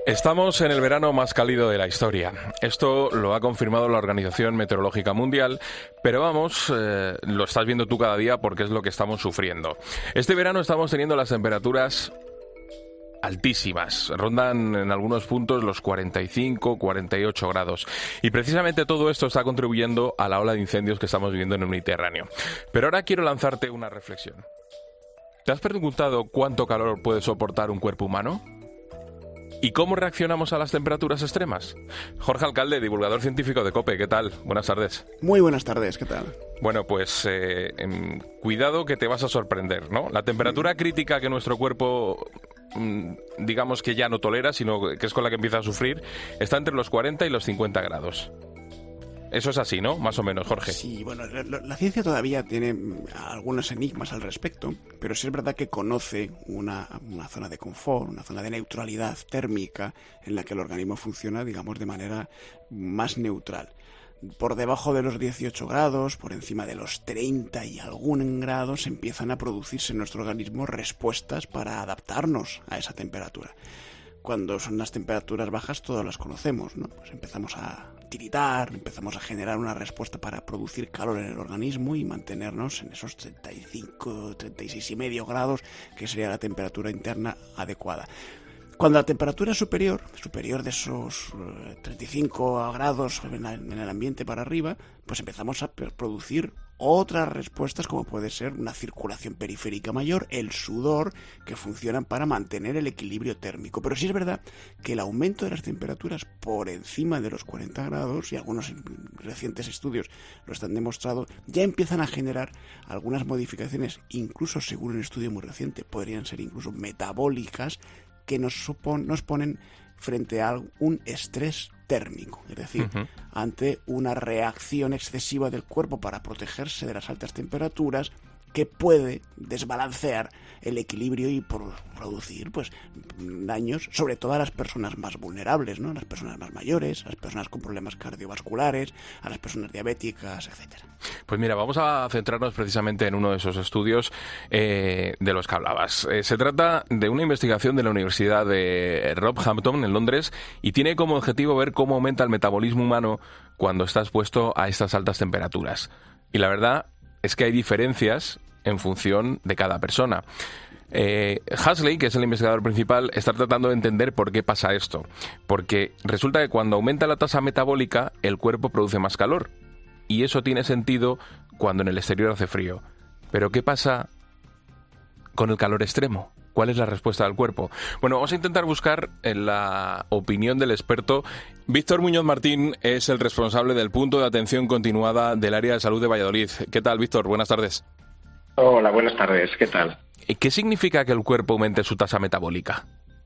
Estamos en el verano más cálido de la historia. Esto lo ha confirmado la Organización Meteorológica Mundial, pero vamos, lo estás viendo tú cada día porque es lo que estamos sufriendo. Este verano estamos teniendo las temperaturas altísimas, rondan en algunos puntos los 45, 48 grados. Y precisamente todo esto está contribuyendo a la ola de incendios que estamos viviendo en el Mediterráneo. Pero ahora quiero lanzarte una reflexión. ¿Te has preguntado cuánto calor puede soportar un cuerpo humano? ¿Y cómo reaccionamos a las temperaturas extremas? Jorge Alcalde, divulgador científico de COPE, ¿qué tal? Buenas tardes. Muy buenas tardes, ¿qué tal? Bueno, pues cuidado que te vas a sorprender, ¿no? La temperatura crítica que nuestro cuerpo, digamos que ya no tolera, sino que es con la que empieza a sufrir, está entre los 40 y los 50 grados. Eso es así, ¿no? Más o menos, Jorge. Sí, bueno, la ciencia todavía tiene algunos enigmas al respecto, pero sí es verdad que conoce una zona de confort, una zona de neutralidad térmica en la que el organismo funciona, digamos, de manera más neutral. Por debajo de los 18 grados, por encima de los 30 y algún grados, empiezan a producirse en nuestro organismo respuestas para adaptarnos a esa temperatura. Cuando son las temperaturas bajas, todas las conocemos, ¿no? Pues empezamos a tiritar, empezamos a generar una respuesta para producir calor en el organismo y mantenernos en esos 35, 36 y medio grados, que sería la temperatura interna adecuada. Cuando la temperatura es superior de esos 35 grados en el ambiente para arriba, pues empezamos a producir otras respuestas, como puede ser una circulación periférica mayor, el sudor, que funcionan para mantener el equilibrio térmico. Pero sí es verdad que el aumento de las temperaturas por encima de los 40 grados, y algunos recientes estudios lo están demostrando, ya empiezan a generar algunas modificaciones, incluso según un estudio muy reciente, podrían ser incluso metabólicas, que nos ponen frente a un estrés térmico, es decir, ante una reacción excesiva del cuerpo para protegerse de las altas temperaturas, que puede desbalancear el equilibrio y producir pues daños, sobre todo a las personas más vulnerables, ¿no? A las personas más mayores, a las personas con problemas cardiovasculares, a las personas diabéticas, etcétera. Pues mira, vamos a centrarnos precisamente en uno de esos estudios de los que hablabas. Se trata de una investigación de la Universidad de Roehampton en Londres y tiene como objetivo ver cómo aumenta el metabolismo humano cuando está expuesto a estas altas temperaturas. Y la verdad es que hay diferencias en función de cada persona. Hasley, que es el investigador principal, está tratando de entender por qué pasa esto. Porque resulta que cuando aumenta la tasa metabólica, el cuerpo produce más calor. Y eso tiene sentido cuando en el exterior hace frío. Pero ¿qué pasa con el calor extremo? ¿Cuál es la respuesta del cuerpo? Bueno, vamos a intentar buscar la opinión del experto. Víctor Muñoz Martín es el responsable del punto de atención continuada del área de salud de Valladolid. ¿Qué tal, Víctor? Buenas tardes. Hola, buenas tardes. ¿Qué tal? ¿Qué significa que el cuerpo aumente su tasa metabólica?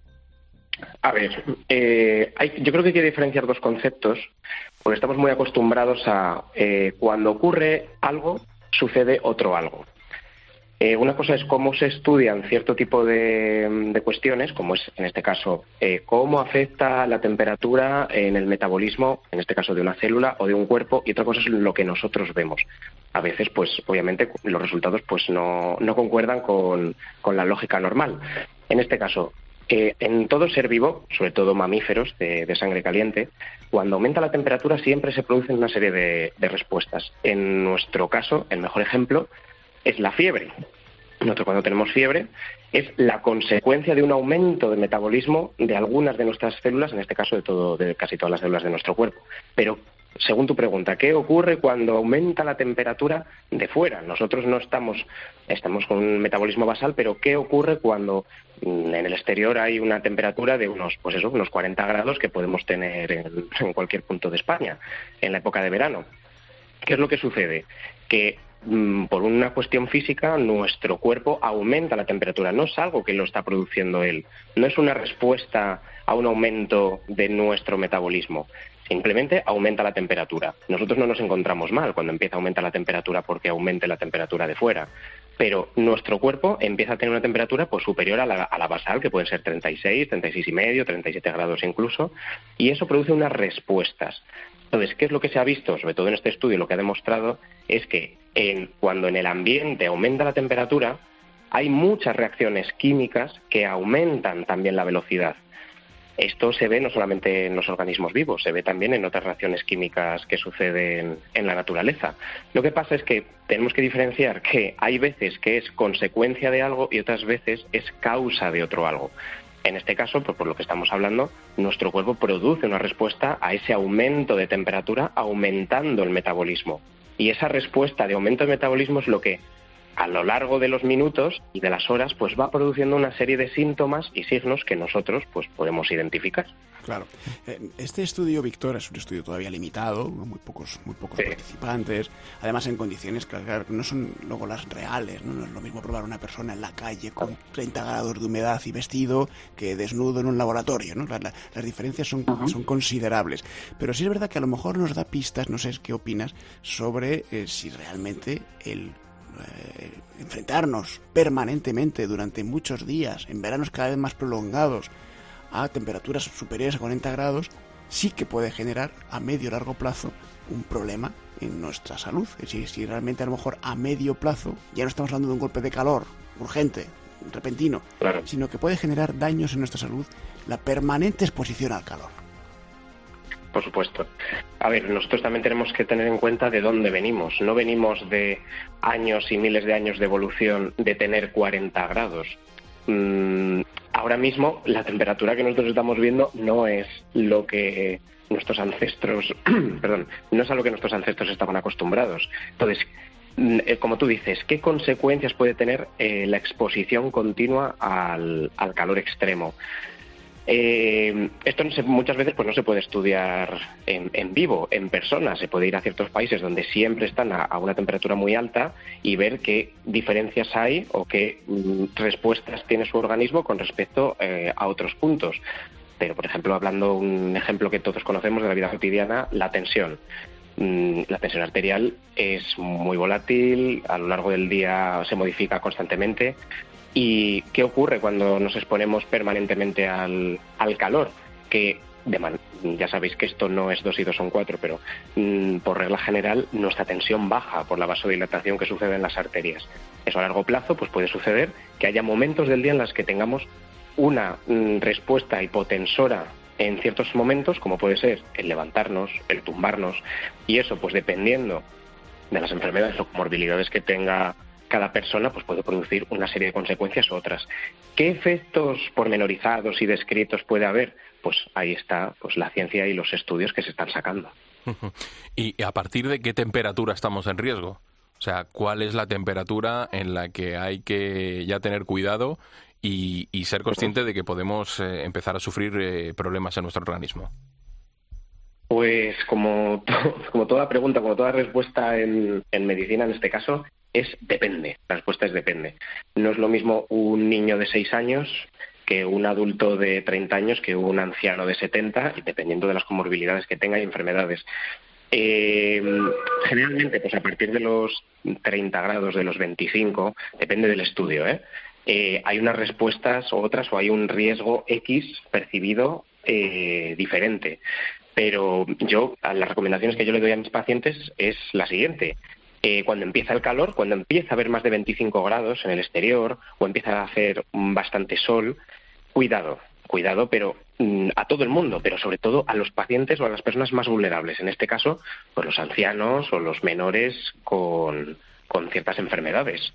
A ver, yo creo que hay que diferenciar dos conceptos, porque estamos muy acostumbrados a cuando ocurre algo, sucede otro algo. Una cosa es cómo se estudian cierto tipo de cuestiones, como es en este caso cómo afecta la temperatura en el metabolismo, en este caso de una célula o de un cuerpo, y otra cosa es lo que nosotros vemos. A veces, pues obviamente los resultados pues no concuerdan con la lógica normal. En este caso, en todo ser vivo, sobre todo mamíferos de sangre caliente, cuando aumenta la temperatura siempre se producen una serie de respuestas. En nuestro caso, el mejor ejemplo es la fiebre. Nosotros cuando tenemos fiebre es la consecuencia de un aumento de metabolismo de algunas de nuestras células, en este caso de casi todas las células de nuestro cuerpo. Pero según tu pregunta, ¿qué ocurre cuando aumenta la temperatura de fuera? Nosotros no estamos con un metabolismo basal, pero ¿qué ocurre cuando en el exterior hay una temperatura de unos 40 grados que podemos tener en cualquier punto de España en la época de verano? ¿Qué es lo que sucede? Que por una cuestión física, nuestro cuerpo aumenta la temperatura. No es algo que lo está produciendo él. No es una respuesta a un aumento de nuestro metabolismo. Simplemente aumenta la temperatura. Nosotros no nos encontramos mal cuando empieza a aumentar la temperatura porque aumente la temperatura de fuera. Pero nuestro cuerpo empieza a tener una temperatura pues superior a la basal, que pueden ser 36, 36 y medio, 37 grados incluso, y eso produce unas respuestas. Entonces, ¿qué es lo que se ha visto? Sobre todo en este estudio, lo que ha demostrado es que cuando en el ambiente aumenta la temperatura, hay muchas reacciones químicas que aumentan también la velocidad. Esto se ve no solamente en los organismos vivos, se ve también en otras reacciones químicas que suceden en la naturaleza. Lo que pasa es que tenemos que diferenciar que hay veces que es consecuencia de algo y otras veces es causa de otro algo. En este caso, pues por lo que estamos hablando, nuestro cuerpo produce una respuesta a ese aumento de temperatura, aumentando el metabolismo. Y esa respuesta de aumento de metabolismo es lo que a lo largo de los minutos y de las horas pues va produciendo una serie de síntomas y signos que nosotros pues podemos identificar. Claro. Este estudio, Víctor, es un estudio todavía limitado, muy pocos sí. participantes, además en condiciones que claro, no son luego las reales, ¿no? No es lo mismo probar a una persona en la calle con 30 grados de humedad y vestido que desnudo en un laboratorio, ¿no? Las diferencias son considerables. Pero sí es verdad que a lo mejor nos da pistas, no sé qué opinas, sobre si realmente enfrentarnos permanentemente durante muchos días, en veranos cada vez más prolongados, a temperaturas superiores a 40 grados, sí que puede generar a medio y largo plazo un problema en nuestra salud. Es decir, si realmente a lo mejor a medio plazo ya no estamos hablando de un golpe de calor urgente, repentino, claro, sino que puede generar daños en nuestra salud la permanente exposición al calor. Por supuesto. A ver, nosotros también tenemos que tener en cuenta de dónde venimos. No venimos de años y miles de años de evolución de tener 40 grados. Ahora mismo la temperatura que nosotros estamos viendo no es lo que nuestros ancestros, no es a lo que nuestros ancestros estaban acostumbrados. Entonces, como tú dices, ¿qué consecuencias puede tener la exposición continua al calor extremo? Esto muchas veces pues no se puede estudiar en vivo, en persona. Se puede ir a ciertos países donde siempre están a una temperatura muy alta y ver qué diferencias hay o qué respuestas tiene su organismo con respecto a otros puntos. Pero, por ejemplo, hablando un ejemplo que todos conocemos de la vida cotidiana, la tensión. La tensión arterial es muy volátil, a lo largo del día se modifica constantemente. ¿Y qué ocurre cuando nos exponemos permanentemente al calor? Que ya sabéis que esto no es 2 y 2 son 4, pero por regla general nuestra tensión baja por la vasodilatación que sucede en las arterias. Eso a largo plazo pues puede suceder que haya momentos del día en los que tengamos una respuesta hipotensora en ciertos momentos, como puede ser el levantarnos, el tumbarnos, y eso pues dependiendo de las enfermedades o comorbilidades que tenga cada persona, pues puede producir una serie de consecuencias u otras. ¿Qué efectos pormenorizados y descritos puede haber? Pues ahí está pues la ciencia y los estudios que se están sacando. ¿Y a partir de qué temperatura estamos en riesgo? O sea, ¿cuál es la temperatura en la que hay que ya tener cuidado y ser consciente de que podemos empezar a sufrir problemas en nuestro organismo? Pues como toda pregunta, como toda respuesta en medicina en este caso, depende. La respuesta es depende. No es lo mismo un niño de 6 años que un adulto de 30 años que un anciano de 70, y dependiendo de las comorbilidades que tenga y enfermedades. Generalmente, pues a partir de los 30 grados, de los 25, depende del estudio, hay unas respuestas u otras, o hay un riesgo X percibido diferente. Pero las recomendaciones que yo le doy a mis pacientes es la siguiente. Cuando empieza el calor, cuando empieza a haber más de 25 grados en el exterior o empieza a hacer bastante sol, cuidado, pero a todo el mundo, pero sobre todo a los pacientes o a las personas más vulnerables. En este caso, pues los ancianos o los menores con ciertas enfermedades.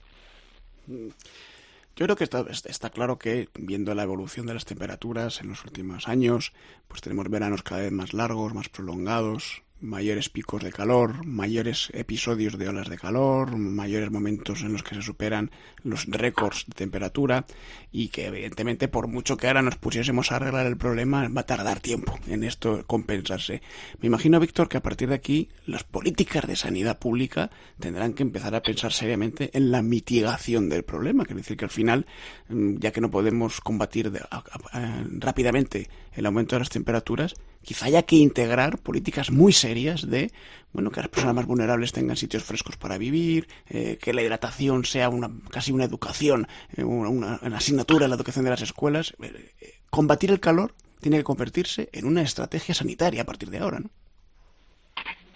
Yo creo que está claro que, viendo la evolución de las temperaturas en los últimos años, pues tenemos veranos cada vez más largos, más prolongados, mayores picos de calor, mayores episodios de olas de calor, mayores momentos en los que se superan los récords de temperatura, y que evidentemente por mucho que ahora nos pusiésemos a arreglar el problema va a tardar tiempo en esto compensarse. Me imagino, Víctor, que a partir de aquí las políticas de sanidad pública tendrán que empezar a pensar seriamente en la mitigación del problema. Quiere decir que al final, ya que no podemos combatir rápidamente el aumento de las temperaturas, quizá haya que integrar políticas muy serias de, bueno, que las personas más vulnerables tengan sitios frescos para vivir, que la hidratación sea casi una educación, una asignatura en la educación de las escuelas. Combatir el calor tiene que convertirse en una estrategia sanitaria a partir de ahora, ¿no?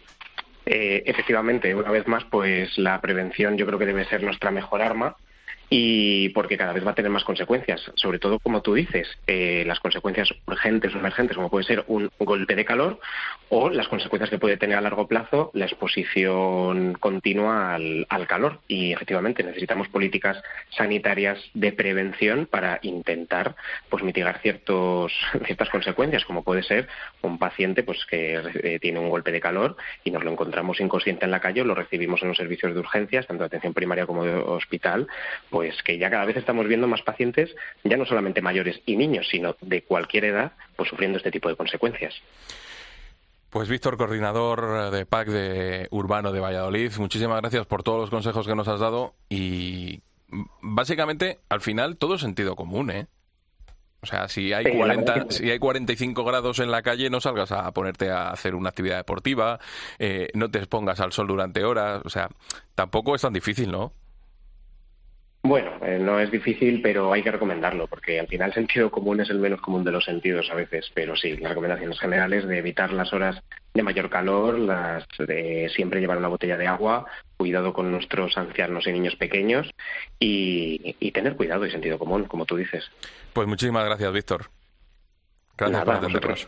Efectivamente, una vez más, pues la prevención yo creo que debe ser nuestra mejor arma. y porque cada vez va a tener más consecuencias, sobre todo, como tú dices, las consecuencias urgentes o emergentes, como puede ser un golpe de calor, o las consecuencias que puede tener a largo plazo la exposición continua al calor. Y efectivamente necesitamos políticas sanitarias de prevención para intentar mitigar ciertas consecuencias, como puede ser un paciente que tiene un golpe de calor y nos lo encontramos inconsciente en la calle, o lo recibimos en los servicios de urgencias, tanto de atención primaria como de hospital, pues que ya cada vez estamos viendo más pacientes, ya no solamente mayores y niños, sino de cualquier edad, sufriendo este tipo de consecuencias. Pues Víctor, coordinador de PAC de Urbano de Valladolid, muchísimas gracias por todos los consejos que nos has dado y básicamente al final todo es sentido común, ¿eh? O sea, si hay 45 grados en la calle, no salgas a ponerte a hacer una actividad deportiva, no te expongas al sol durante horas, o sea, tampoco es tan difícil, ¿no? Bueno, no es difícil, pero hay que recomendarlo, porque al final el sentido común es el menos común de los sentidos a veces, pero sí, las recomendaciones generales de evitar las horas de mayor calor, las de siempre llevar una botella de agua, cuidado con nuestros ancianos y niños pequeños y tener cuidado y sentido común, como tú dices. Pues muchísimas gracias, Víctor. Gracias por atendernos.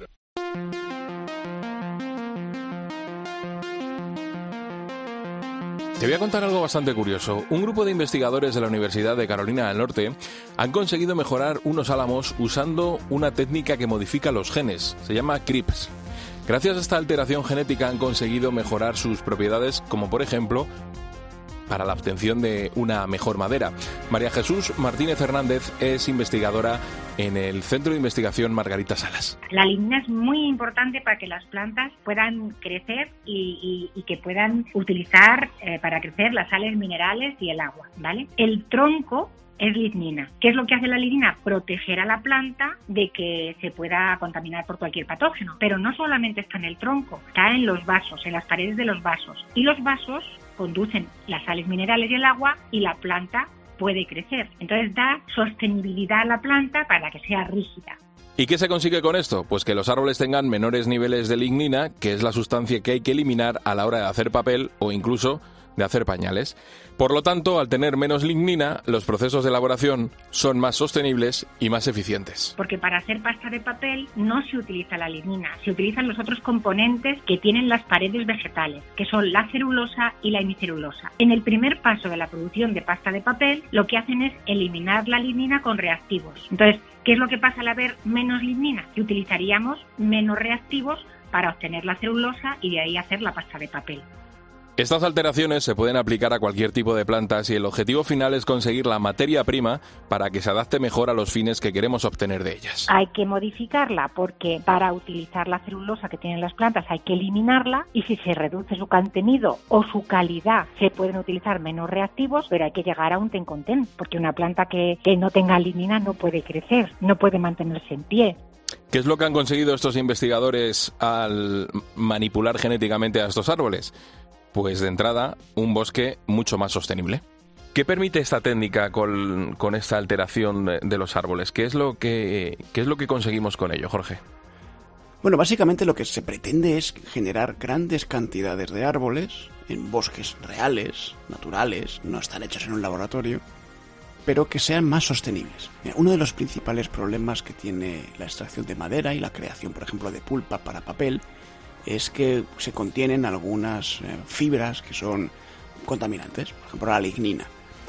Te voy a contar algo bastante curioso. Un grupo de investigadores de la Universidad de Carolina del Norte han conseguido mejorar unos álamos usando una técnica que modifica los genes. Se llama CRISPR. Gracias a esta alteración genética han conseguido mejorar sus propiedades, como por ejemplo para la obtención de una mejor madera. María Jesús Martínez Hernández es investigadora en el Centro de Investigación Margarita Salas. La lignina es muy importante para que las plantas puedan crecer y que puedan utilizar para crecer las sales minerales y el agua, ¿vale? El tronco es lignina. ¿Qué es lo que hace la lignina? Proteger a la planta de que se pueda contaminar por cualquier patógeno. Pero no solamente está en el tronco, está en los vasos, en las paredes de los vasos. Y los vasos conducen las sales minerales y el agua y la planta puede crecer. Entonces da sostenibilidad a la planta para que sea rígida. ¿Y qué se consigue con esto? Pues que los árboles tengan menores niveles de lignina, que es la sustancia que hay que eliminar a la hora de hacer papel o incluso de hacer pañales. Por lo tanto, al tener menos lignina, los procesos de elaboración son más sostenibles y más eficientes. Porque para hacer pasta de papel no se utiliza la lignina, se utilizan los otros componentes que tienen las paredes vegetales, que son la celulosa y la hemicelulosa. En el primer paso de la producción de pasta de papel, lo que hacen es eliminar la lignina con reactivos. Entonces, ¿qué es lo que pasa al haber menos lignina? Que utilizaríamos menos reactivos para obtener la celulosa y de ahí hacer la pasta de papel. Estas alteraciones se pueden aplicar a cualquier tipo de plantas y el objetivo final es conseguir la materia prima para que se adapte mejor a los fines que queremos obtener de ellas. Hay que modificarla porque para utilizar la celulosa que tienen las plantas hay que eliminarla y si se reduce su contenido o su calidad se pueden utilizar menos reactivos, pero hay que llegar a un ten con ten porque una planta que no tenga lignina no puede crecer, no puede mantenerse en pie. ¿Qué es lo que han conseguido estos investigadores al manipular genéticamente a estos árboles? Pues de entrada, un bosque mucho más sostenible. ¿Qué permite esta técnica con esta alteración de los árboles? ¿Qué es lo que conseguimos con ello, Jorge? Bueno, básicamente lo que se pretende es generar grandes cantidades de árboles en bosques reales, naturales, no están hechos en un laboratorio, pero que sean más sostenibles. Mira, uno de los principales problemas que tiene la extracción de madera y la creación, por ejemplo, de pulpa para papel, es que se contienen algunas fibras que son contaminantes, por ejemplo la lignina.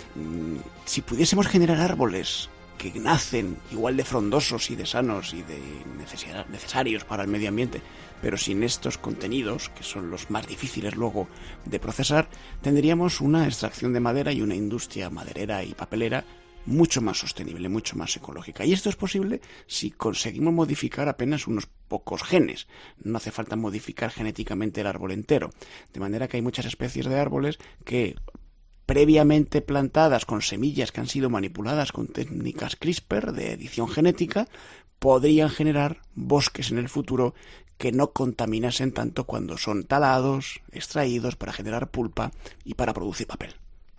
Si pudiésemos generar árboles que nacen igual de frondosos y de sanos y de necesarios para el medio ambiente, pero sin estos contenidos, que son los más difíciles luego de procesar, tendríamos una extracción de madera y una industria maderera y papelera mucho más sostenible, mucho más ecológica. Y esto es posible si conseguimos modificar apenas unos pocos genes. No hace falta modificar genéticamente el árbol entero. De manera que hay muchas especies de árboles que, previamente plantadas con semillas que han sido manipuladas con técnicas CRISPR de edición genética, podrían generar bosques en el futuro que no contaminasen tanto cuando son talados, extraídos para generar pulpa y para producir papel.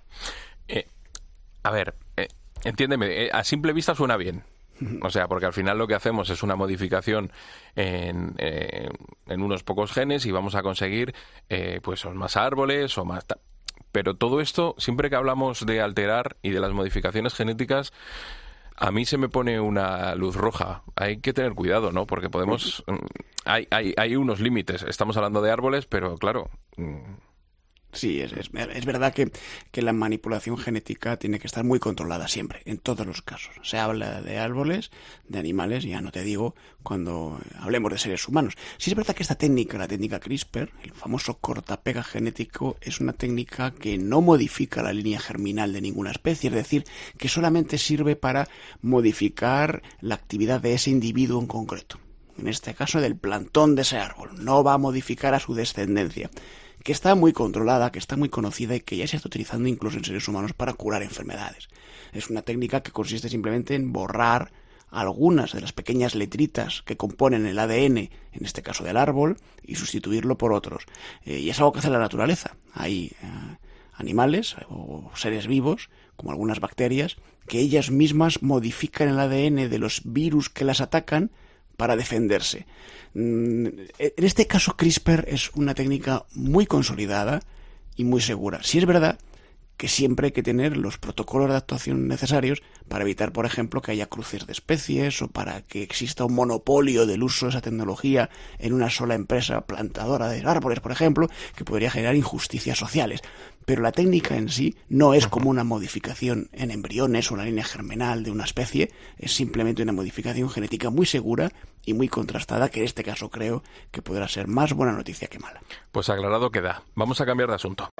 Entiéndeme, a simple vista suena bien. O sea, porque al final lo que hacemos es una modificación en unos pocos genes y vamos a conseguir pues más árboles o más... Pero todo esto, siempre que hablamos de alterar y de las modificaciones genéticas, a mí se me pone una luz roja. Hay que tener cuidado, ¿no? Porque podemos... Hay unos límites. Estamos hablando de árboles, pero claro... Sí, es verdad que la manipulación genética tiene que estar muy controlada siempre, en todos los casos. Se habla de árboles, de animales, ya no te digo cuando hablemos de seres humanos. Sí es verdad que esta técnica, la técnica CRISPR, el famoso cortapega genético, es una técnica que no modifica la línea germinal de ninguna especie, es decir, que solamente sirve para modificar la actividad de ese individuo en concreto. En este caso, del plantón de ese árbol. No va a modificar a su descendencia, que está muy controlada, que está muy conocida y que ya se está utilizando incluso en seres humanos para curar enfermedades. Es una técnica que consiste simplemente en borrar algunas de las pequeñas letritas que componen el ADN, en este caso del árbol, y sustituirlo por otros. Y es algo que hace la naturaleza. Hay animales o seres vivos, como algunas bacterias, que ellas mismas modifican el ADN de los virus que las atacan para defenderse. En este caso, CRISPR es una técnica muy consolidada y muy segura. Sí es verdad que siempre hay que tener los protocolos de actuación necesarios para evitar, por ejemplo, que haya cruces de especies o para que exista un monopolio del uso de esa tecnología en una sola empresa plantadora de árboles, por ejemplo, que podría generar injusticias sociales. Pero la técnica en sí no es como una modificación en embriones o la línea germinal de una especie, es simplemente una modificación genética muy segura y muy contrastada, que en este caso creo que podrá ser más buena noticia que mala. Pues aclarado queda. Vamos a cambiar de asunto.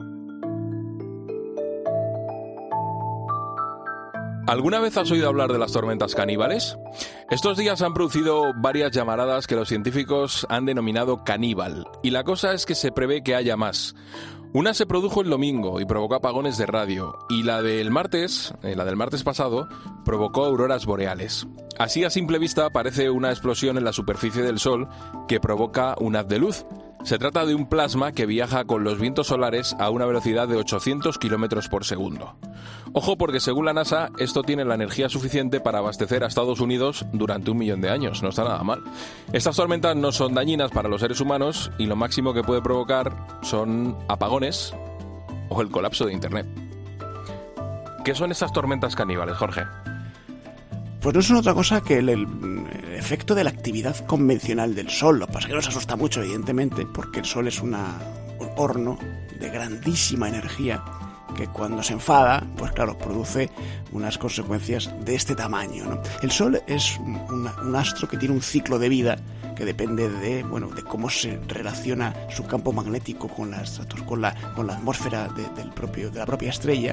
¿Alguna vez has oído hablar de las tormentas caníbales? Estos días han producido varias llamaradas que los científicos han denominado caníbal, y la cosa es que se prevé que haya más. Una se produjo el domingo y provocó apagones de radio, y la del martes pasado, provocó auroras boreales. Así, a simple vista, parece una explosión en la superficie del Sol que provoca un haz de luz. Se trata de un plasma que viaja con los vientos solares a una velocidad de 800 km por segundo. Ojo, porque según la NASA, esto tiene la energía suficiente para abastecer a Estados Unidos durante 1 millón de años. No está nada mal. Estas tormentas no son dañinas para los seres humanos y lo máximo que puede provocar son apagones o el colapso de Internet. ¿Qué son estas tormentas caníbales, Jorge? Pues no son otra cosa que el efecto de la actividad convencional del Sol. Lo que pasa es que nos asusta mucho, evidentemente, porque el Sol es un horno de grandísima energía que cuando se enfada, pues claro, produce unas consecuencias de este tamaño, ¿no? El Sol es un astro que tiene un ciclo de vida que depende de cómo se relaciona su campo magnético con la atmósfera de la propia estrella.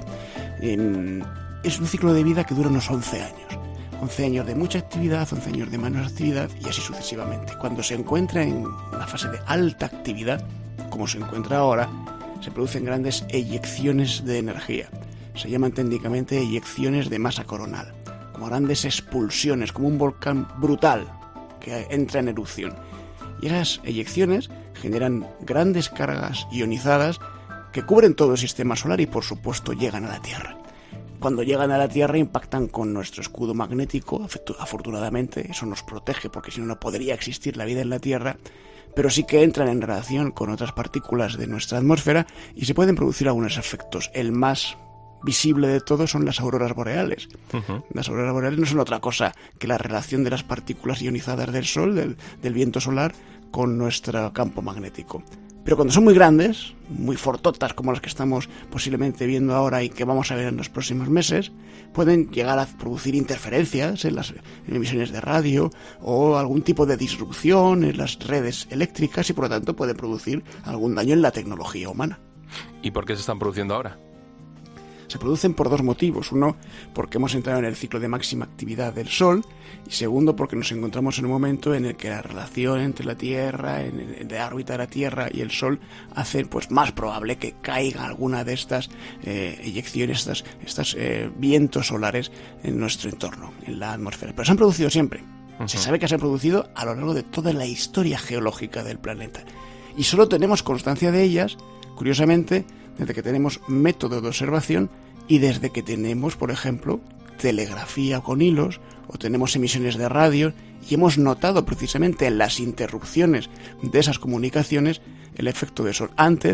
Es un ciclo de vida que dura unos 11 años. 11 años de mucha actividad, 11 años de menos actividad y así sucesivamente. Cuando se encuentra en una fase de alta actividad, como se encuentra ahora, se producen grandes eyecciones de energía. Se llaman técnicamente eyecciones de masa coronal, como grandes expulsiones, como un volcán brutal que entra en erupción. Y esas eyecciones generan grandes cargas ionizadas que cubren todo el sistema solar y, por supuesto, llegan a la Tierra. Cuando llegan a la Tierra impactan con nuestro escudo magnético, afortunadamente, eso nos protege porque si no, no podría existir la vida en la Tierra, pero sí que entran en relación con otras partículas de nuestra atmósfera y se pueden producir algunos efectos. El más visible de todos son las auroras boreales. Uh-huh. Las auroras boreales no son otra cosa que la relación de las partículas ionizadas del Sol, del viento solar, con nuestro campo magnético. Pero cuando son muy grandes, muy fortotas como las que estamos posiblemente viendo ahora y que vamos a ver en los próximos meses, pueden llegar a producir interferencias en las emisiones de radio o algún tipo de disrupción en las redes eléctricas y por lo tanto pueden producir algún daño en la tecnología humana. ¿Y por qué se están produciendo ahora? Se producen por dos motivos. Uno, porque hemos entrado en el ciclo de máxima actividad del Sol, y segundo, porque nos encontramos en un momento en el que la relación entre la Tierra, en la órbita de la Tierra y el Sol, hace pues más probable que caiga alguna de estas eyecciones, estos vientos solares en nuestro entorno, en la atmósfera. Pero se han producido siempre. Uh-huh. Se sabe que se han producido a lo largo de toda la historia geológica del planeta. Y solo tenemos constancia de ellas, curiosamente, desde que tenemos método de observación y desde que tenemos, por ejemplo, telegrafía con hilos o tenemos emisiones de radio y hemos notado precisamente en las interrupciones de esas comunicaciones el efecto de Sol. Antes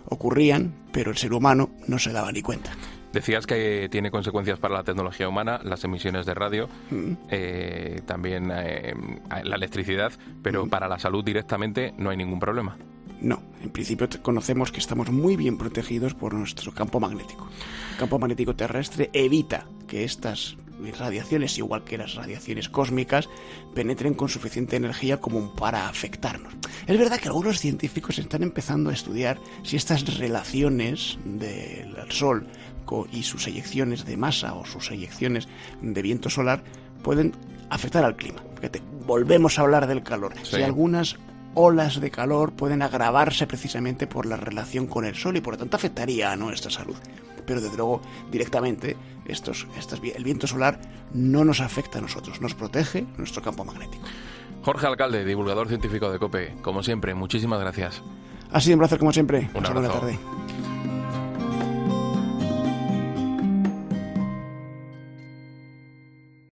ocurrían, pero el ser humano no se daba ni cuenta. Decías que tiene consecuencias para la tecnología humana, las emisiones de radio, también la electricidad, pero para la salud directamente no hay ningún problema. No, en principio conocemos que estamos muy bien protegidos por nuestro campo magnético. El campo magnético terrestre evita que estas radiaciones, igual que las radiaciones cósmicas, penetren con suficiente energía como para afectarnos. Es verdad que algunos científicos están empezando a estudiar si estas relaciones del Sol y sus eyecciones de masa o sus eyecciones de viento solar pueden afectar al clima. Fíjate, volvemos a hablar del calor. Sí. Si algunas olas de calor pueden agravarse precisamente por la relación con el Sol y por lo tanto afectaría a nuestra salud. Pero desde luego directamente el viento solar no nos afecta a nosotros, nos protege nuestro campo magnético. Jorge Alcalde, divulgador científico de COPE, como siempre, muchísimas gracias. Ha sido un placer como siempre. Un Buena abrazo. tarde.